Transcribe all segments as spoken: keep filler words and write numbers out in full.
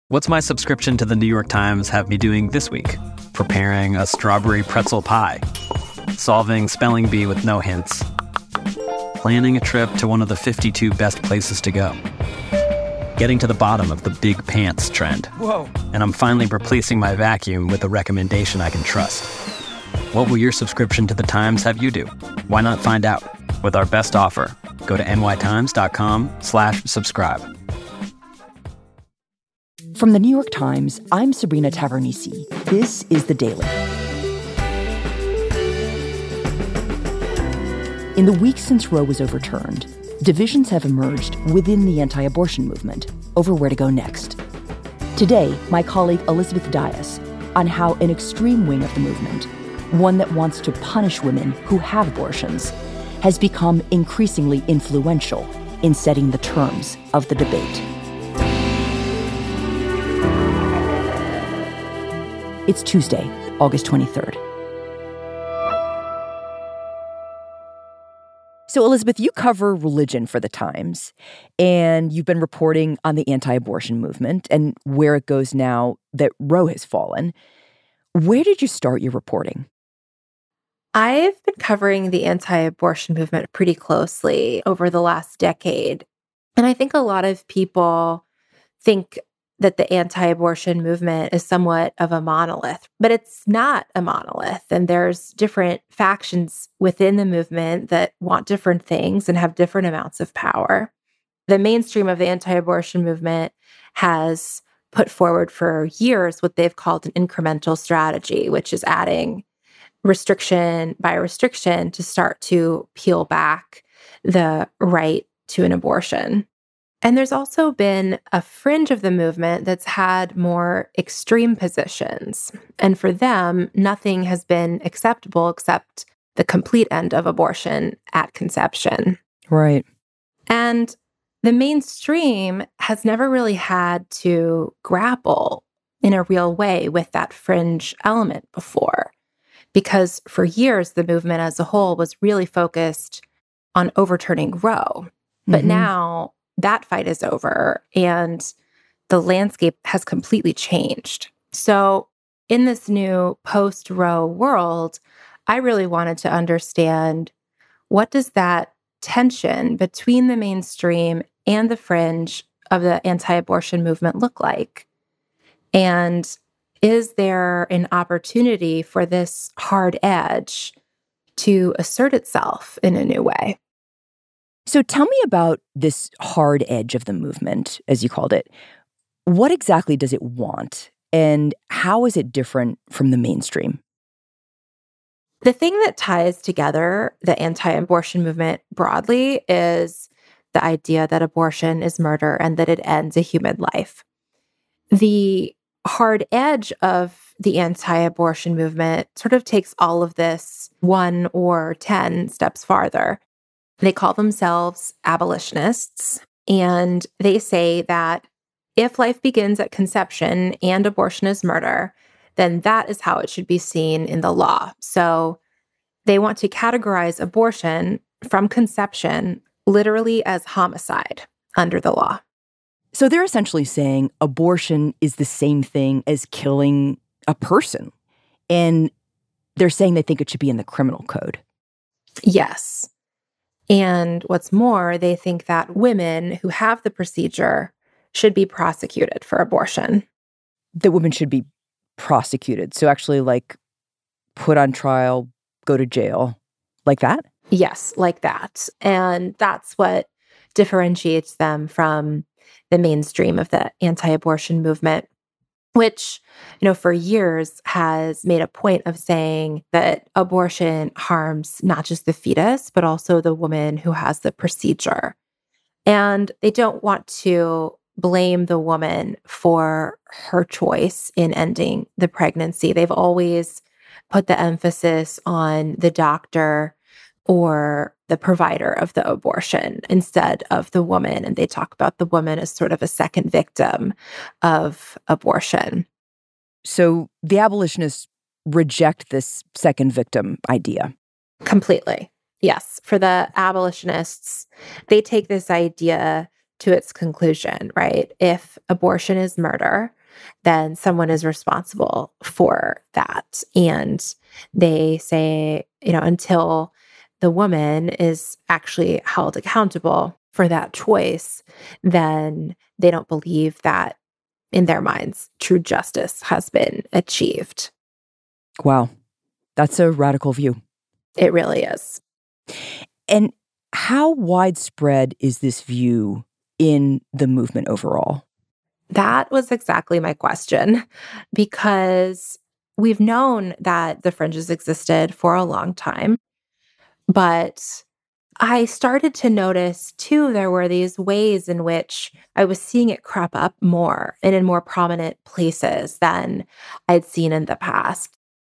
What's my subscription to the New York Times have me doing this week? Preparing a strawberry pretzel pie. Solving spelling bee with no hints. Planning a trip to one of the fifty-two best places to go. Getting to the bottom of the big pants trend. Whoa. And I'm finally replacing my vacuum with a recommendation I can trust. What will your subscription to the Times have you do? Why not find out? With our best offer, go to nytimes.com slash subscribe. From the New York Times, I'm Sabrina Tavernise. This is The Daily. In the weeks since Roe was overturned, divisions have emerged within the anti-abortion movement over where to go next. Today, my colleague Elizabeth Dias on how an extreme wing of the movement, one that wants to punish women who have abortions, has become increasingly influential in setting the terms of the debate. It's Tuesday, August twenty-third. So, Elizabeth, you cover religion for The Times, and you've been reporting on the anti-abortion movement and where it goes now that Roe has fallen. Where did you start your reporting? I've been covering the anti-abortion movement pretty closely over the last decade. And I think a lot of people think that the anti-abortion movement is somewhat of a monolith, but it's not a monolith. And there's different factions within the movement that want different things and have different amounts of power. The mainstream of the anti-abortion movement has put forward for years what they've called an incremental strategy, which is adding restriction by restriction to start to peel back the right to an abortion. And there's also been a fringe of the movement that's had more extreme positions. And for them, nothing has been acceptable except the complete end of abortion at conception. Right. And the mainstream has never really had to grapple in a real way with that fringe element before. Because for years, the movement as a whole was really focused on overturning Roe. But Mm-hmm. now that fight is over and the landscape has completely changed. So in this new post-Roe world, I really wanted to understand, what does that tension between the mainstream and the fringe of the anti-abortion movement look like? And is there an opportunity for this hard edge to assert itself in a new way? So tell me about this hard edge of the movement, as you called it. What exactly does it want, and how is it different from the mainstream? The thing that ties together the anti-abortion movement broadly is the idea that abortion is murder and that it ends a human life. The hard edge of the anti-abortion movement sort of takes all of this one or ten steps farther. They call themselves abolitionists, and they say that if life begins at conception and abortion is murder, then that is how it should be seen in the law. So they want to categorize abortion from conception literally as homicide under the law. So they're essentially saying abortion is the same thing as killing a person. And they're saying they think it should be in the criminal code. Yes. And what's more, they think that women who have the procedure should be prosecuted for abortion. That women should be prosecuted. So actually, like, put on trial, go to jail, like that? Yes, like that. And that's what differentiates them from the mainstream of the anti-abortion movement, which, you know, for years has made a point of saying that abortion harms not just the fetus, but also the woman who has the procedure. And they don't want to blame the woman for her choice in ending the pregnancy. They've always put the emphasis on the doctor or the provider of the abortion instead of the woman. And they talk about the woman as sort of a second victim of abortion. So the abolitionists reject this second victim idea. Completely. Yes. For the abolitionists, they take this idea to its conclusion, right? If abortion is murder, then someone is responsible for that. And they say, you know, until the woman is actually held accountable for that choice, then they don't believe that, in their minds, true justice has been achieved. Wow. That's a radical view. It really is. And how widespread is this view in the movement overall? That was exactly my question, because we've known that the fringes existed for a long time, but I started to notice, too, there were these ways in which I was seeing it crop up more and in more prominent places than I'd seen in the past.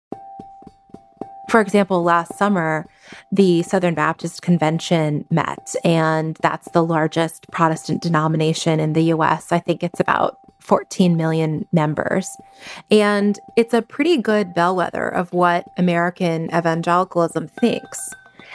For example, last summer, the Southern Baptist Convention met, and that's the largest Protestant denomination in the U S. I think it's about fourteen million members. And it's a pretty good bellwether of what American evangelicalism thinks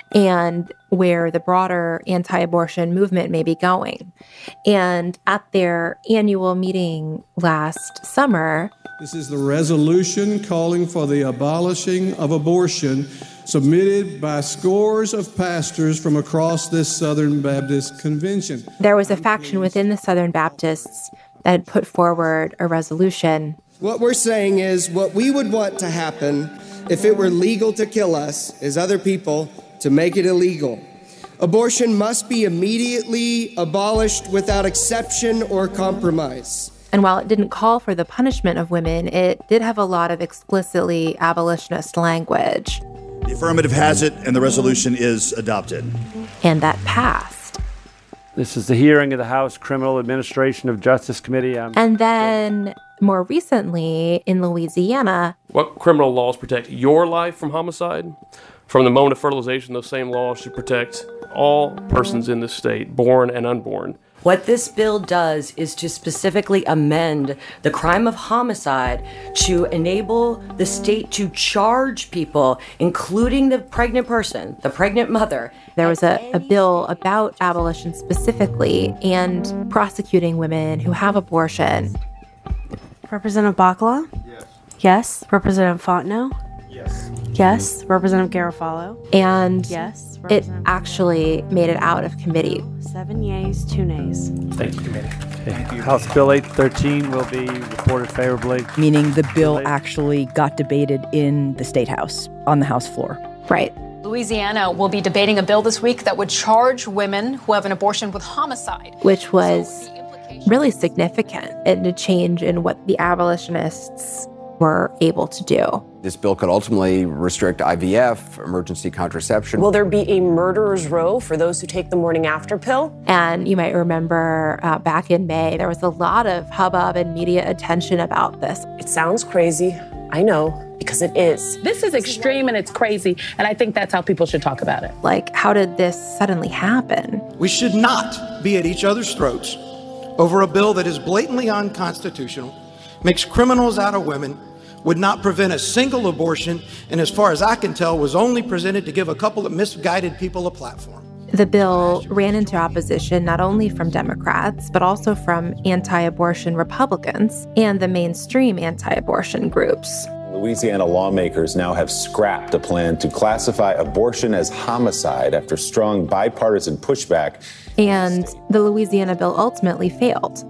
and where the broader anti-abortion movement may be going. And at their annual meeting last summer, this is the resolution calling for the abolishing of abortion, submitted by scores of pastors from across this Southern Baptist Convention. There was a faction within the Southern Baptists that had put forward a resolution. What we're saying is what we would want to happen if it were legal to kill us is other people to make it illegal. Abortion must be immediately abolished without exception or compromise. And while it didn't call for the punishment of women, it did have a lot of explicitly abolitionist language. The affirmative has it, and the resolution is adopted. And that passed. This is the hearing of the House Criminal Administration of Justice Committee. I'm and then more recently in Louisiana. What criminal laws protect your life from homicide? From the moment of fertilization, those same laws should protect all persons in this state, born and unborn. What this bill does is to specifically amend the crime of homicide to enable the state to charge people, including the pregnant person, the pregnant mother. There was a, a bill about abolition specifically and prosecuting women who have abortion. Representative Bakala? Yes. Yes. Representative Fontenot? Yes. Yes. Representative Garofalo? And yes. It actually made it out of committee. Seven yeas, two nays. Thank you, committee. Okay. House Bill eight thirteen will be reported favorably. Meaning the bill actually got debated in the State House, on the House floor. Right. Louisiana will be debating a bill this week that would charge women who have an abortion with homicide. Which was really significant and a change in what the abolitionists were able to do. This bill could ultimately restrict I V F, emergency contraception. Will there be a murderer's row for those who take the morning after pill? And you might remember uh, back in May, there was a lot of hubbub and media attention about this. It sounds crazy. I know, because it is. This is extreme and it's crazy, and I think that's how people should talk about it. Like, how did this suddenly happen? We should not be at each other's throats over a bill that is blatantly unconstitutional, makes criminals out of women, would not prevent a single abortion, and as far as I can tell, was only presented to give a couple of misguided people a platform. The bill ran into opposition not only from Democrats, but also from anti-abortion Republicans and the mainstream anti-abortion groups. Louisiana lawmakers now have scrapped a plan to classify abortion as homicide after strong bipartisan pushback. And the Louisiana bill ultimately failed.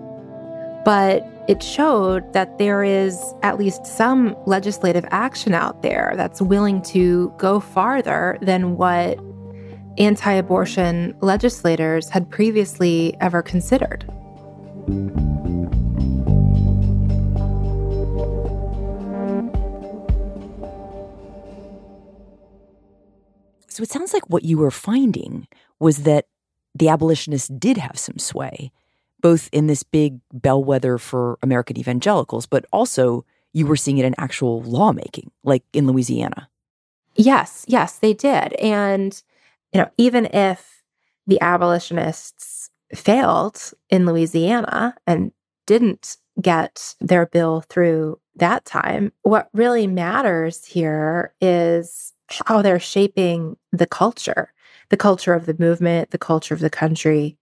But it showed that there is at least some legislative action out there that's willing to go farther than what anti-abortion legislators had previously ever considered. So it sounds like what you were finding was that the abolitionists did have some sway, both in this big bellwether for American evangelicals, but also you were seeing it in actual lawmaking, like in Louisiana. Yes, yes, they did. And, you know, even if the abolitionists failed in Louisiana and didn't get their bill through that time, what really matters here is how they're shaping the culture, the culture of the movement, the culture of the country.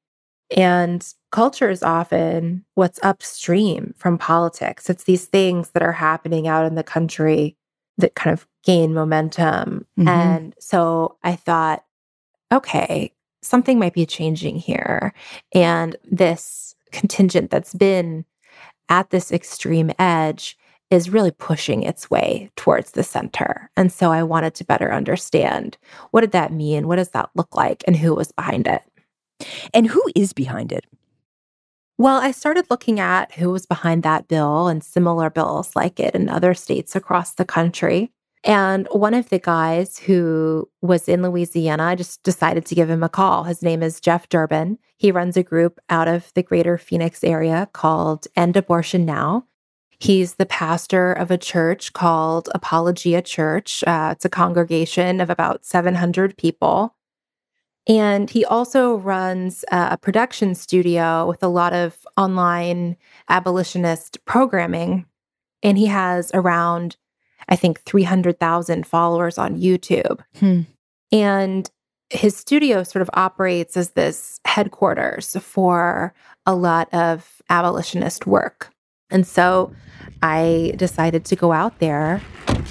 And culture is often what's upstream from politics. It's these things that are happening out in the country that kind of gain momentum. Mm-hmm. And so I thought, okay, something might be changing here. And this contingent that's been at this extreme edge is really pushing its way towards the center. And so I wanted to better understand, what did that mean? What does that look like? And who was behind it? And who is behind it? Well, I started looking at who was behind that bill and similar bills like it in other states across the country. And one of the guys who was in Louisiana, I just decided to give him a call. His name is Jeff Durbin. He runs a group out of the greater Phoenix area called End Abortion Now. He's the pastor of a church called Apologia Church. Uh, it's a congregation of about seven hundred people. And he also runs uh, a production studio with a lot of online abolitionist programming. And he has around, I think, three hundred thousand followers on YouTube. Hmm. And his studio sort of operates as this headquarters for a lot of abolitionist work. And so I decided to go out there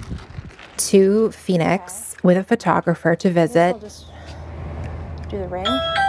to Phoenix with a photographer to visit. I'll just do the ring.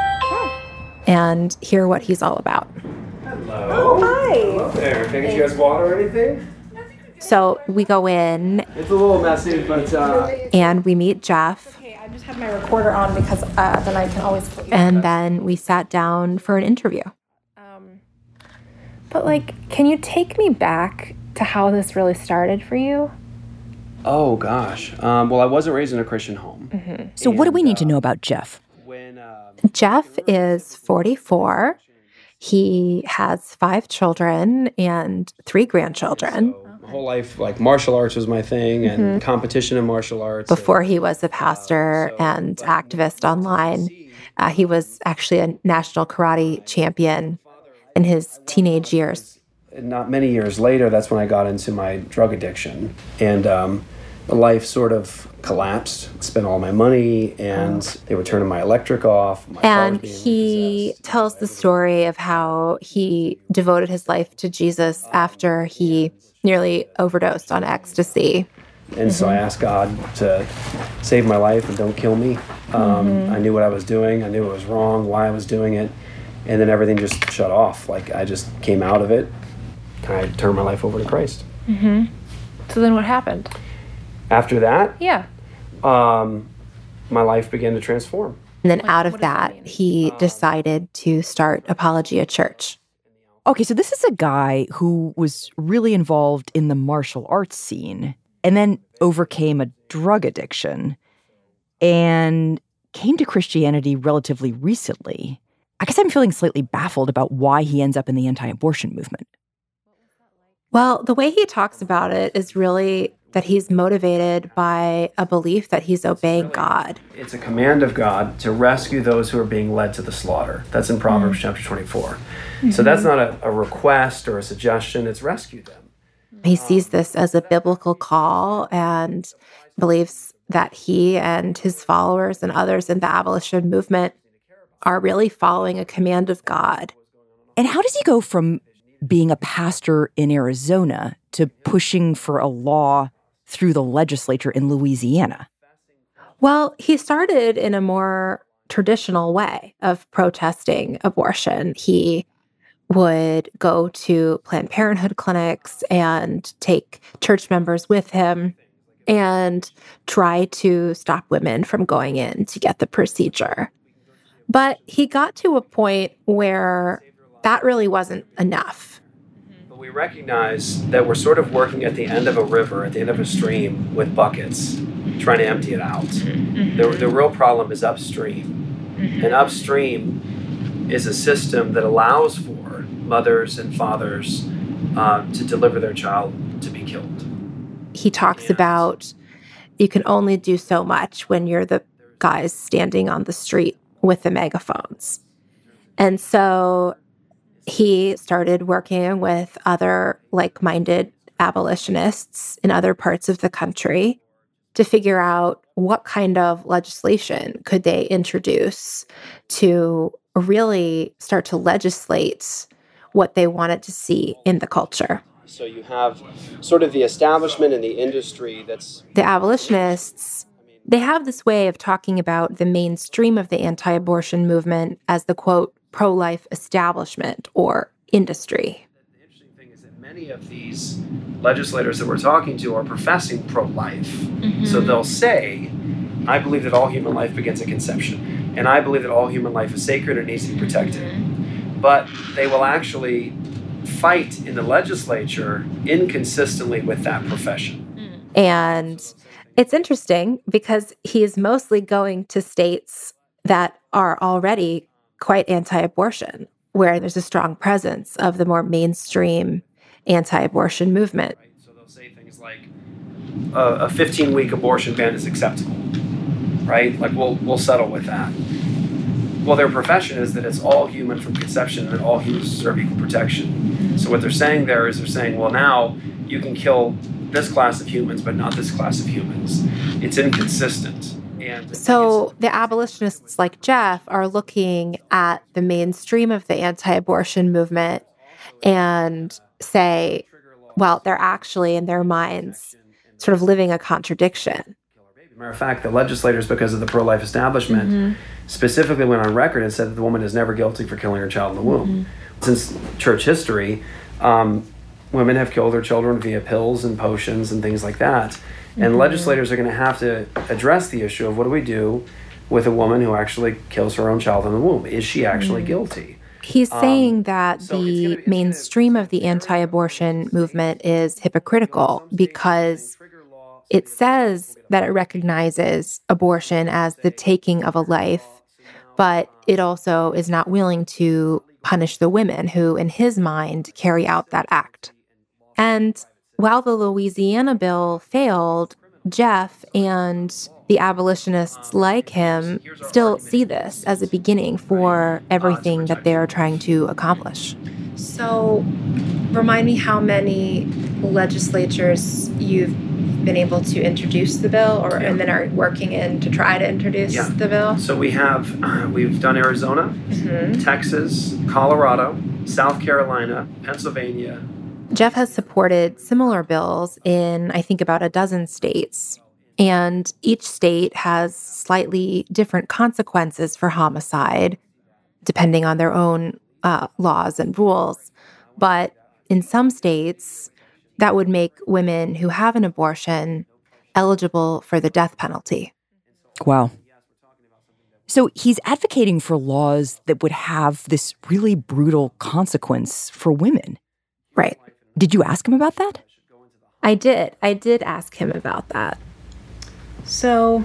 And hear what he's all about. Hello. Oh, hi. Hello there. Can I get you guys water or anything? So we go in. It's a little messy, but... Uh... And we meet Jeff. Okay, I just have my recorder on because uh, then I can always put you And then we sat down for an interview. Um, but, like, can you take me back to how this really started for you? Oh, gosh. Um, well, I wasn't raised in a Christian home. Mm-hmm. So what do we need to know about Jeff? Jeff is forty-four. He has five children and three grandchildren. So my whole life, like, martial arts was my thing, and Mm-hmm. competition in martial arts. Before he was a pastor and activist online, uh, he was actually a national karate champion in his teenage years. And not many years later, that's when I got into my drug addiction. And um, life sort of collapsed, spent all my money, and they were turning my electric off. My And he tells the story of how he devoted his life to Jesus after he nearly overdosed on ecstasy. And so I asked God to save my life and don't kill me. Um, Mhm. I knew what I was doing. I knew it was wrong, why I was doing it. And then everything just shut off. Like, I just came out of it. I turned my life over to Christ. Mm-hmm. So then what happened? After that, Yeah. um, my life began to transform. And then out of that, he decided to start Apologia Church. Okay, so this is a guy who was really involved in the martial arts scene and then overcame a drug addiction and came to Christianity relatively recently. I guess I'm feeling slightly baffled about why he ends up in the anti-abortion movement. Well, the way he talks about it is really that he's motivated by a belief that he's obeying God. It's a command of God to rescue those who are being led to the slaughter. That's in Proverbs mm. chapter twenty-four. Mm-hmm. So that's not a, a request or a suggestion, it's rescue them. He sees this as a biblical call and believes that he and his followers and others in the abolition movement are really following a command of God. And how does he go from being a pastor in Arizona to pushing for a law through the legislature in Louisiana? Well, he started in a more traditional way of protesting abortion. He would go to Planned Parenthood clinics and take church members with him and try to stop women from going in to get the procedure. But he got to a point where that really wasn't enough. But we recognize that we're sort of working at the end of a river, at the end of a stream with buckets, trying to empty it out. Mm-hmm. The, the real problem is upstream. Mm-hmm. And upstream is a system that allows for mothers and fathers uh, to deliver their child to be killed. He talks about you can only do so much when you're the guys standing on the street with the megaphones. And so he started working with other like-minded abolitionists in other parts of the country to figure out what kind of legislation could they introduce to really start to legislate what they wanted to see in the culture. So you have sort of the establishment and the industry that's... The abolitionists, they have this way of talking about the mainstream of the anti-abortion movement as the, quote, pro-life establishment or industry. The interesting thing is that many of these legislators that we're talking to are professing pro-life. Mm-hmm. So they'll say, I believe that all human life begins at conception, and I believe that all human life is sacred and needs to be protected. Mm-hmm. But they will actually fight in the legislature inconsistently with that profession. And it's interesting because he is mostly going to states that are already quite anti-abortion, where there's a strong presence of the more mainstream anti-abortion movement. Right? So they'll say things like a fifteen-week abortion ban is acceptable, right? Like we'll we'll settle with that. Well, their profession is that it's all human from conception and that all humans deserve equal protection. So what they're saying there is they're saying, well, now you can kill this class of humans, but not this class of humans. It's inconsistent. And so the abolitionists like Jeff are looking at the mainstream of the anti-abortion movement and say, well, they're actually in their minds sort of living a contradiction. Matter of fact, the legislators, because of the pro-life establishment, mm-hmm. specifically went on record and said that the woman is never guilty for killing her child in the womb. Mm-hmm. Since church history, um, women have killed their children via pills and potions and things like that. Mm-hmm. And legislators are going to have to address the issue of what do we do with a woman who actually kills her own child in the womb? Is she actually mm-hmm. guilty? He's um, saying that so the it's gonna, it's mainstream of the anti-abortion movement is hypocritical because it says that it recognizes abortion as the taking of a life, but it also is not willing to punish the women who, in his mind, carry out that act. And while the Louisiana bill failed, Jeff and the abolitionists like him still see this as a beginning for everything that they're trying to accomplish. So, remind me how many legislatures you've been able to introduce the bill or yeah. and then are working in to try to introduce yeah. the bill? So we have, uh, we've done Arizona, mm-hmm. Texas, Colorado, South Carolina, Pennsylvania. Jeff has supported similar bills in, I think, about a dozen states. And each state has slightly different consequences for homicide, depending on their own uh, laws and rules. But in some states, that would make women who have an abortion eligible for the death penalty. Wow. So he's advocating for laws that would have this really brutal consequence for women. Right. Did you ask him about that? I did. I did ask him about that. So,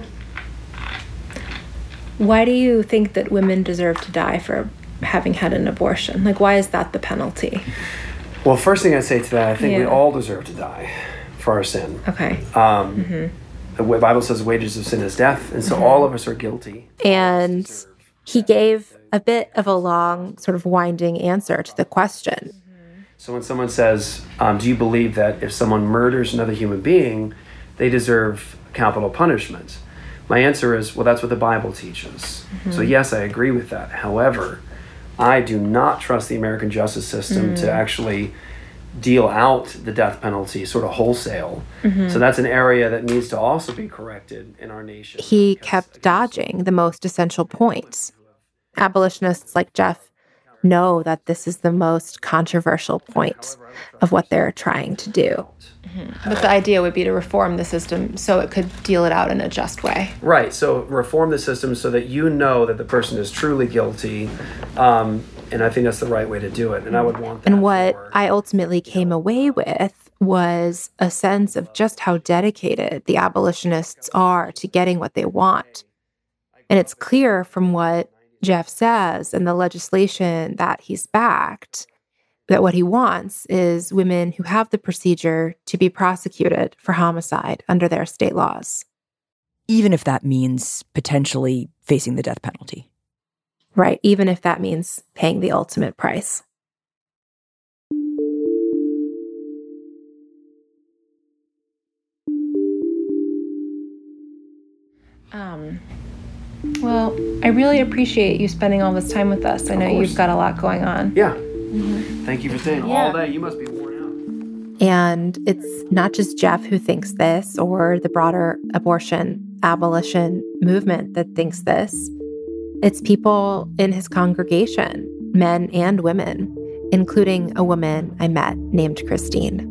why do you think that women deserve to die for having had an abortion? Like, why is that the penalty? Well, first thing I'd say to that, I think yeah. we all deserve to die for our sin. Okay. Um, mm-hmm. The Bible says wages of sin is death, and so mm-hmm. all of us are guilty. And he gave a bit of a long, sort of winding answer to the question. So when someone says, um, do you believe that if someone murders another human being, they deserve capital punishment? My answer is, well, that's what the Bible teaches. Mm-hmm. So yes, I agree with that. However, I do not trust the American justice system mm. to actually deal out the death penalty sort of wholesale. Mm-hmm. So that's an area that needs to also be corrected in our nation. He kept dodging the most essential points. Abolitionists like Jeff know that this is the most controversial point of what they're trying to do. Mm-hmm. But the idea would be to reform the system so it could deal it out in a just way. Right. So reform the system so that you know that the person is truly guilty. Um, and I think that's the right way to do it. And I would want that. And what for, I ultimately came away with was a sense of just how dedicated the abolitionists are to getting what they want. And it's clear from what Jeff says and the legislation that he's backed that what he wants is women who have the procedure to be prosecuted for homicide under their state laws. Even if that means potentially facing the death penalty. Right, even if that means paying the ultimate price. Um, Well, I really appreciate you spending all this time with us. I know you've got a lot going on. Yeah. Mm-hmm. Thank you for staying Yeah. all day. You must be worn out. And it's not just Jeff who thinks this or the broader abortion abolition movement that thinks this. It's people in his congregation, men and women, including a woman I met named Christine.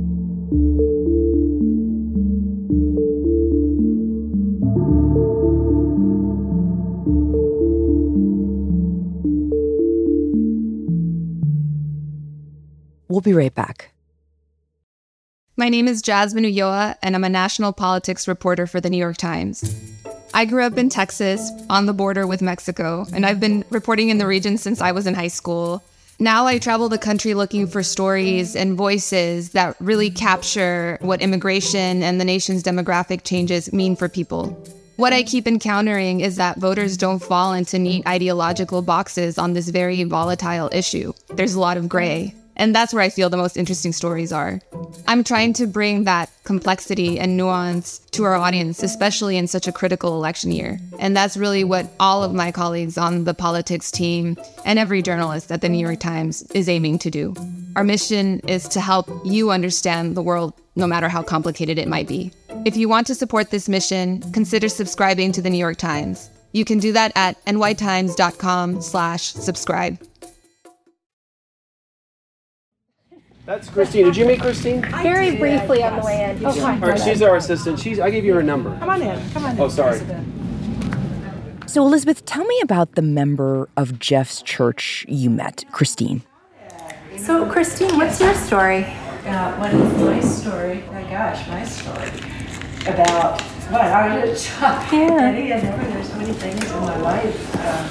We'll be right back. My name is Jasmine Ulloa, and I'm a national politics reporter for the New York Times. I grew up in Texas, on the border with Mexico, and I've been reporting in the region since I was in high school. Now I travel the country looking for stories and voices that really capture what immigration and the nation's demographic changes mean for people. What I keep encountering is that voters don't fall into neat ideological boxes on this very volatile issue. There's a lot of gray. And that's where I feel the most interesting stories are. I'm trying to bring that complexity and nuance to our audience, especially in such a critical election year. And that's really what all of my colleagues on the politics team and every journalist at the New York Times is aiming to do. Our mission is to help you understand the world, no matter how complicated it might be. If you want to support this mission, consider subscribing to the New York Times. You can do that at nytimes.com slash subscribe. That's Christine. Did you meet Christine? Very briefly on the way in. Oh, hi. All right, she's our assistant. She's. I gave you her number. Come on in. Come on in. Oh, sorry. So, Elizabeth, tell me about the member of Jeff's church you met, Christine. So, Christine, what's your story? Uh, what is my story? My gosh, my story. About what? I was just Yeah. Eddie, I never, there's so many things in my life. Uh,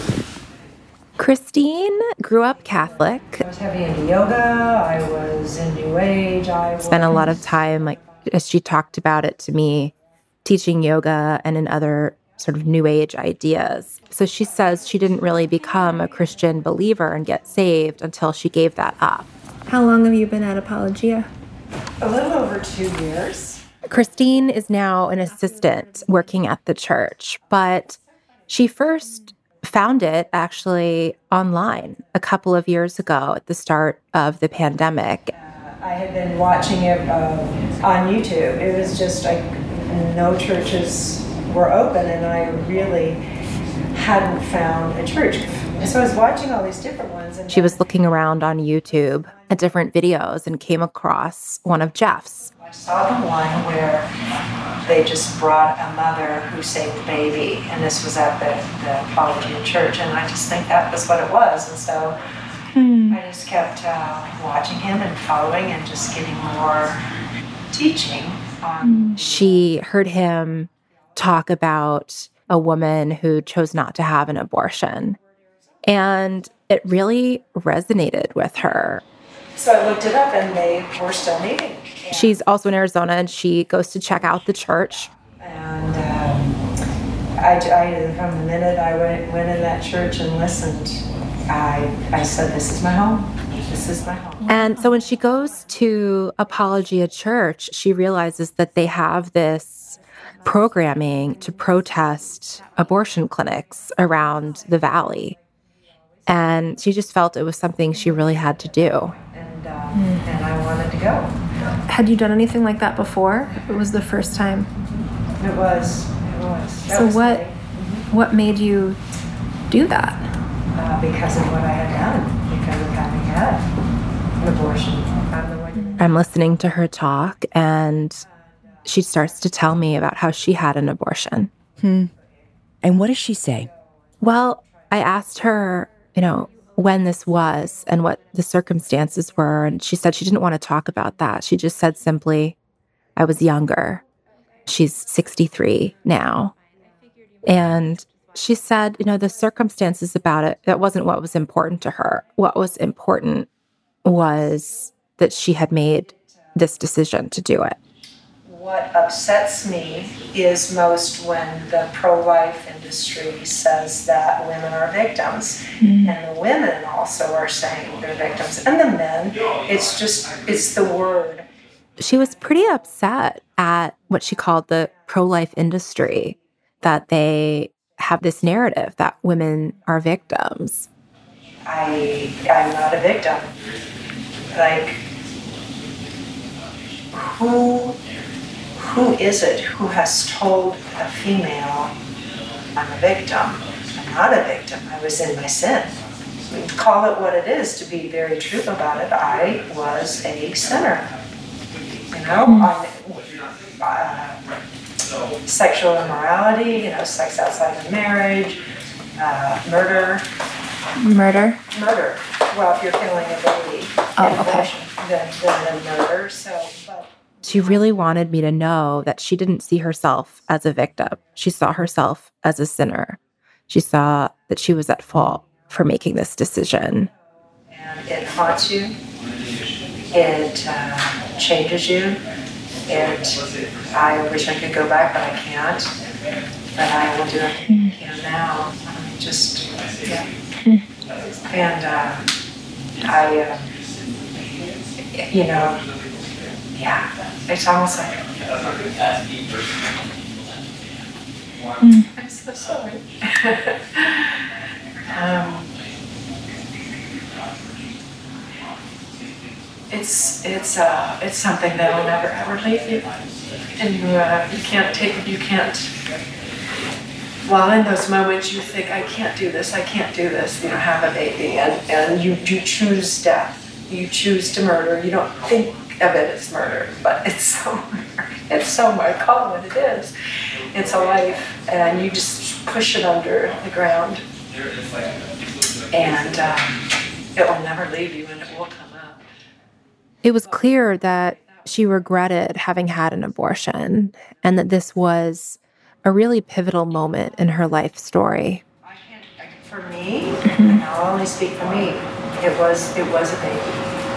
Christine grew up Catholic. I was heavy into yoga. I was in New Age. I was... Spent a lot of time, like, as she talked about it to me, teaching yoga and in other sort of New Age ideas. So she says she didn't really become a Christian believer and get saved until she gave that up. How long have you been at Apologia? A little over two years. Christine is now an assistant working at the church, but she first found it actually online a couple of years ago at the start of the pandemic. Uh, I had been watching it uh, on YouTube. It was just like no churches were open, and I really hadn't found a church. So I was watching all these different ones. And she was looking around on YouTube at different videos and came across one of Jeff's. I saw the one where they just brought a mother who saved the baby, and this was at the, the Apologia Church, and I just think that was what it was. And so hmm. I just kept uh, watching him and following and just getting more teaching on. She heard him talk about a woman who chose not to have an abortion, and it really resonated with her. So I looked it up, and they were still meeting. She's also in Arizona, and she goes to check out the church. And um, I, I, from the minute I went, went in that church and listened, I, I said, this is my home. This is my home. And so when she goes to Apologia Church, she realizes that they have this programming to protest abortion clinics around the valley. And she just felt it was something she really had to do. And, uh, mm. and I wanted to go. Had you done anything like that before? It was the first time. It was. It was. That so was what? Mm-hmm. What made you do that? Uh, because of what I had done. Because of having had an abortion. I'm, the one. I'm listening to her talk, and she starts to tell me about how she had an abortion. Hmm. And what does she say? Well, I asked her, you know, when this was and what the circumstances were. And she said she didn't want to talk about that. She just said simply, I was younger. She's sixty-three now. And she said, you know, the circumstances about it, that wasn't what was important to her. What was important was that she had made this decision to do it. What upsets me is most when the pro-life industry says that women are victims. Mm. And the women also are saying they're victims. And the men, it's just, it's the word. She was pretty upset at what she called the pro-life industry, that they have this narrative that women are victims. I, I'm not a victim. Like, who, who is it who has told a female, I'm a victim? I'm not a victim. I was in my sin. Call it what it is, to be very true about it. I was a sinner. You know, I, uh, sexual immorality, you know, sex outside of marriage, uh, murder. Murder? Murder. Well, if you're killing a baby, oh, okay. then, then murder. So, but. She really wanted me to know that she didn't see herself as a victim. She saw herself as a sinner. She saw that she was at fault for making this decision. And it haunts you. It uh, changes you. And I wish I could go back, but I can't. But I will do everything I can now. I mean, just, yeah. And uh, I, uh, you know, yeah, it's almost like, mm. I'm so sorry. um, it's it's uh it's something that'll never ever leave you, and you uh, you can't take you can't. Well, in those moments you think, I can't do this, I can't do this. You know, have a baby, and and you you choose death. You choose to murder. You don't think of it as murder, but it's so murder. It's so much. Call it what it is. It's a life, and you just push it under the ground, and um, it will never leave you, and it will come up. It was clear that she regretted having had an abortion, and that this was a really pivotal moment in her life story. For me, and I'll only speak for me, it was it was a baby.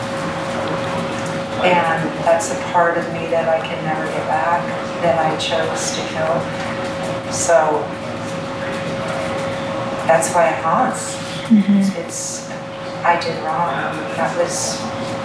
And that's a part of me that I can never get back, that I chose to kill. So that's why it haunts. Mm-hmm. It's, it's, I did wrong. That was...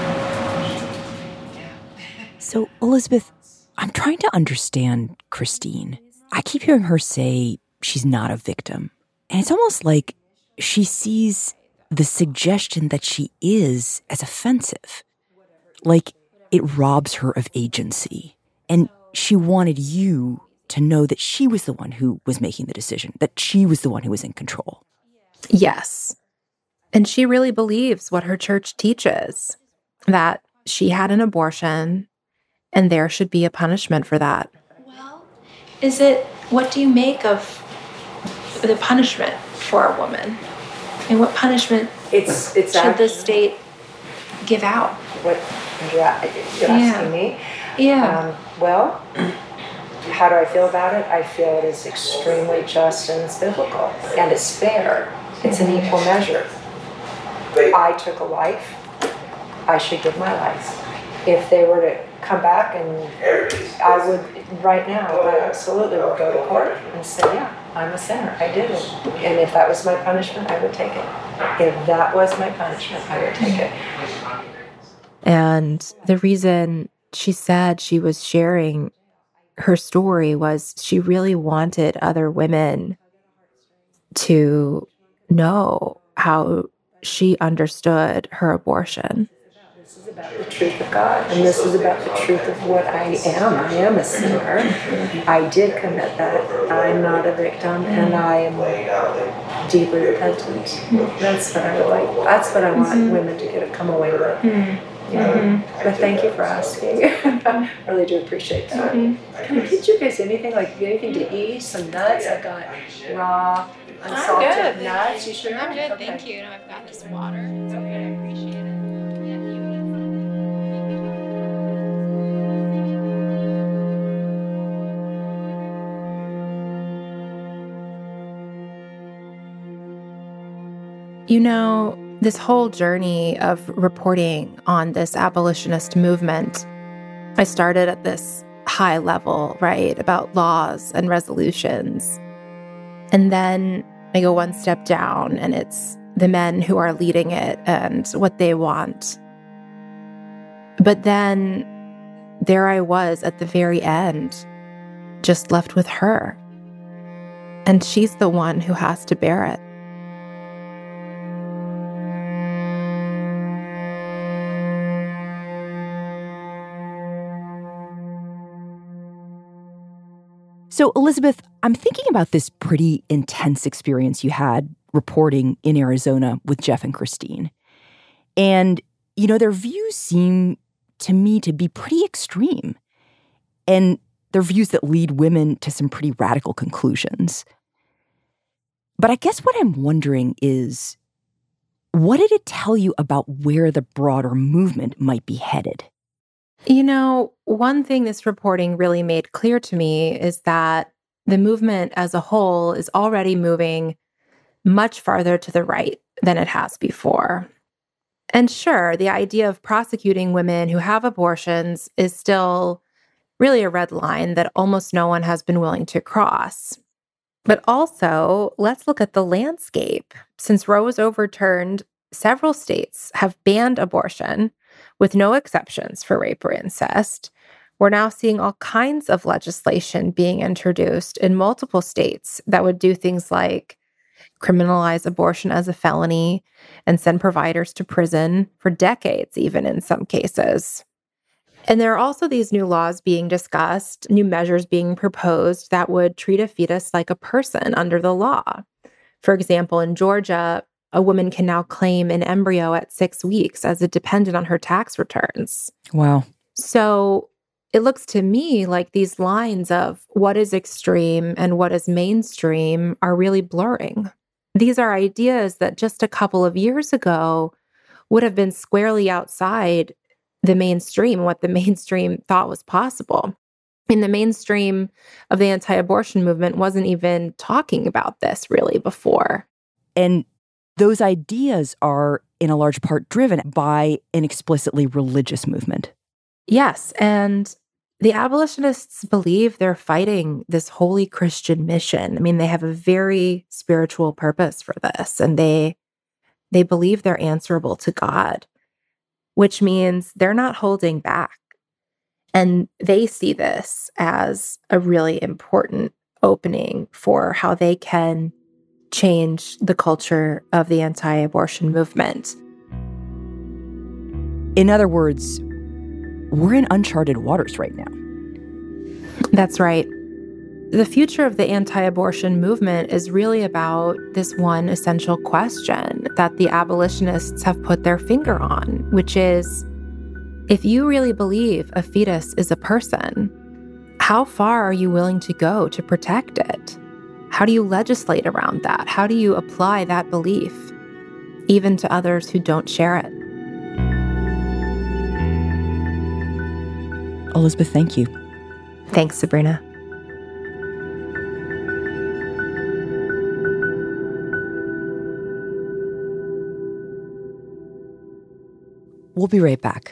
So, Elizabeth, I'm trying to understand Christine. I keep hearing her say she's not a victim. And it's almost like she sees the suggestion that she is as offensive. Like, it robs her of agency. And she wanted you to know that she was the one who was making the decision, that she was the one who was in control. Yes. And she really believes what her church teaches, that she had an abortion and there should be a punishment for that. Well, is it, what do you make of the punishment for a woman? And what punishment it's, it's should actually, the state give out? What you're, you're asking Yeah. me? Yeah. Um, well, how do I feel about it? I feel it is extremely just and it's biblical. And it's fair. It's an equal measure. I took a life. I should give my life. If they were to come back, and I would, right now, I absolutely would go to court and say, yeah, I'm a sinner. I did it. And if that was my punishment, I would take it. If that was my punishment, I would take it. And the reason she said she was sharing her story was she really wanted other women to know how she understood her abortion. This is about the truth of God, and this is about the truth of what I am. I am a sinner. I did commit that. I'm not a victim, and I am deeply repentant. That's what I would like. That's what I want mm-hmm. women to get come away with. Mm-hmm. You know? Mm-hmm. But thank you for asking. I really do appreciate that. Mm-hmm. Can I get you guys anything, like anything to eat? Some nuts? I got raw, unsalted I'm good. nuts. You sure? I'm good, okay. thank you. And I've got this water. It's okay, I appreciate it. You know, this whole journey of reporting on this abolitionist movement, I started at this high level, right, about laws and resolutions. And then I go one step down, and it's the men who are leading it and what they want. But then there I was at the very end, just left with her. And she's the one who has to bear it. So, Elizabeth, I'm thinking about this pretty intense experience you had reporting in Arizona with Jeff and Christine. And, you know, their views seem to me to be pretty extreme. And they're views that lead women to some pretty radical conclusions. But I guess what I'm wondering is, what did it tell you about where the broader movement might be headed? You know, one thing this reporting really made clear to me is that the movement as a whole is already moving much farther to the right than it has before. And sure, the idea of prosecuting women who have abortions is still really a red line that almost no one has been willing to cross. But also, let's look at the landscape. Since Roe was overturned, several states have banned abortion, with no exceptions for rape or incest. We're now seeing all kinds of legislation being introduced in multiple states that would do things like criminalize abortion as a felony and send providers to prison for decades, even in some cases. And there are also these new laws being discussed, new measures being proposed that would treat a fetus like a person under the law. For example, in Georgia, a woman can now claim an embryo at six weeks as a dependent on her tax returns. Wow. So it looks to me like these lines of what is extreme and what is mainstream are really blurring. These are ideas that just a couple of years ago would have been squarely outside the mainstream, what the mainstream thought was possible. In the mainstream of the anti-abortion movement wasn't even talking about this really before. And those ideas are, in a large part, driven by an explicitly religious movement. Yes, and the abolitionists believe they're fighting this holy Christian mission. I mean, they have a very spiritual purpose for this, and they they believe they're answerable to God, which means they're not holding back. And they see this as a really important opening for how they can change the culture of the anti-abortion movement. In other words, we're in uncharted waters right now. That's right. The future of the anti-abortion movement is really about this one essential question that the abolitionists have put their finger on, which is, if you really believe a fetus is a person, how far are you willing to go to protect it? How do you legislate around that? How do you apply that belief, even to others who don't share it? Elizabeth, thank you. Thanks, Sabrina. We'll be right back.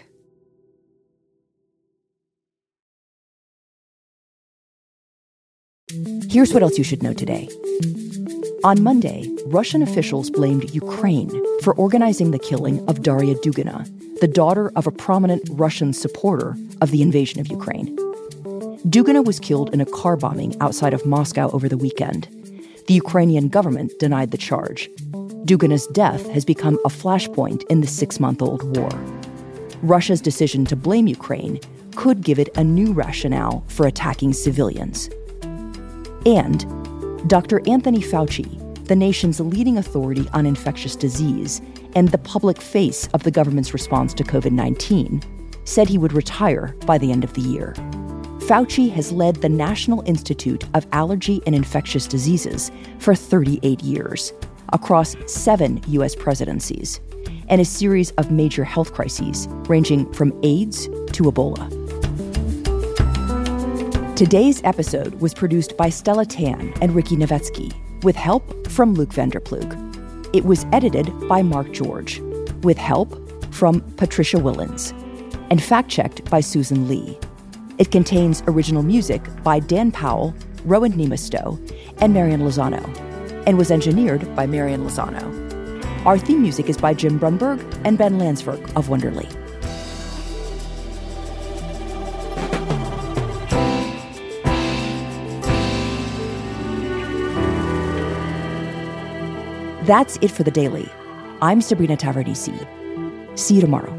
Here's what else you should know today. On Monday, Russian officials blamed Ukraine for organizing the killing of Daria Dugina, the daughter of a prominent Russian supporter of the invasion of Ukraine. Dugina was killed in a car bombing outside of Moscow over the weekend. The Ukrainian government denied the charge. Dugina's death has become a flashpoint in the six-month-old war. Russia's decision to blame Ukraine could give it a new rationale for attacking civilians. And Doctor Anthony Fauci, the nation's leading authority on infectious disease and the public face of the government's response to covid nineteen, said he would retire by the end of the year. Fauci has led the National Institute of Allergy and Infectious Diseases for thirty-eight years, across seven U S presidencies, and a series of major health crises ranging from AIDS to Ebola. Today's episode was produced by Stella Tan and Ricky Novetsky, with help from Luke Vanderplug. It was edited by Mark George, with help from Patricia Willens, and fact-checked by Susan Lee. It contains original music by Dan Powell, Rowan Nemastow, and Marian Lozano, and was engineered by Marian Lozano. Our theme music is by Jim Brunberg and Ben Landsberg of Wonderly. That's it for The Daily. I'm Sabrina Tavernise. See you tomorrow.